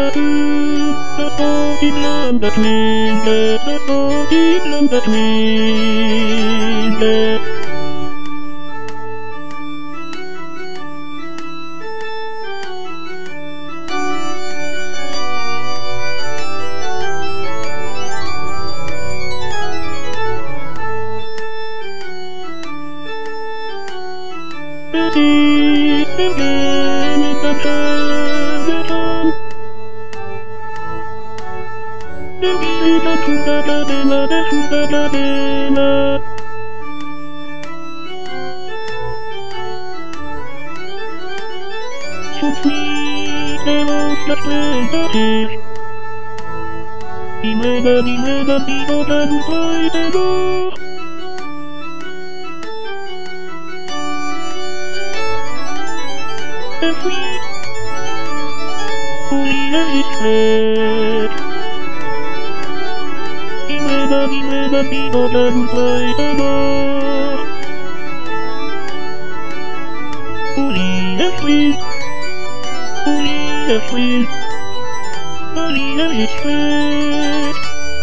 the golden land that winged, the golden land that winged. The deep again in the Teleton. The vida tuda cadena, de tuda cadena. Sus míteros las plentas. Y luego, digo tan coitero. Sweet, holy as his head. He went up, he got done by the door. Holy as sweet, holy as his head.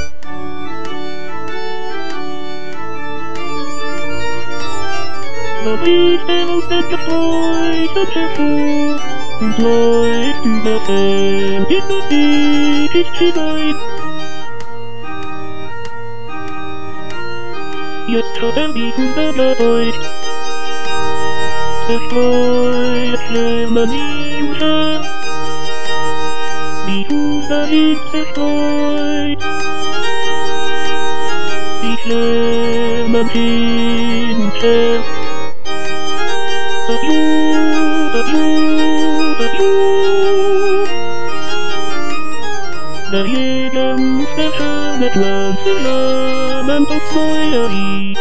The beast devils that destroy such a fool, whose life to the end did not need his child. Yes, trouble be from the blood, destroy the illusion, be who the heat destroyed. Be shame and himself. The jeden stefane Transylem and the Soyari.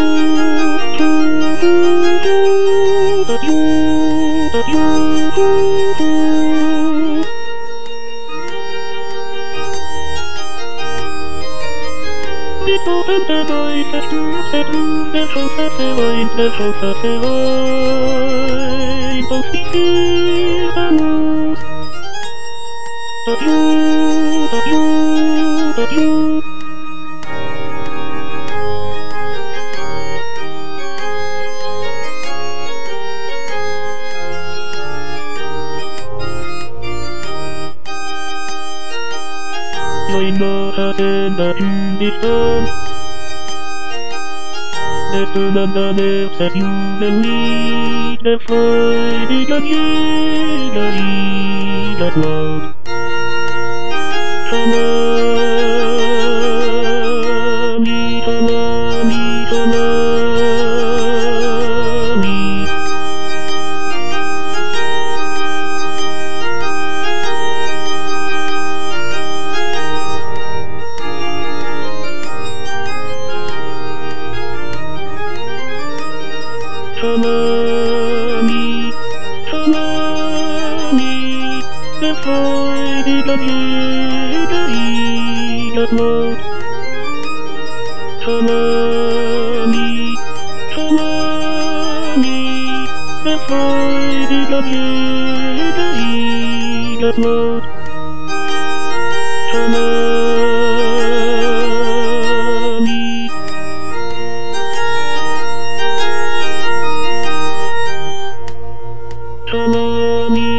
Dit opent de boy verstuurt, de chauffeur de chauffeur. Als die zeer moest. Dat you. Jag må ha sända utifrån. Nästan ända ner så jorden lite fröjdiga bjuder i det lag. Tsunami, the freudige Bjuder i das Lot. Tsunami, the freudige Bjuder i das Lot. Tsunami.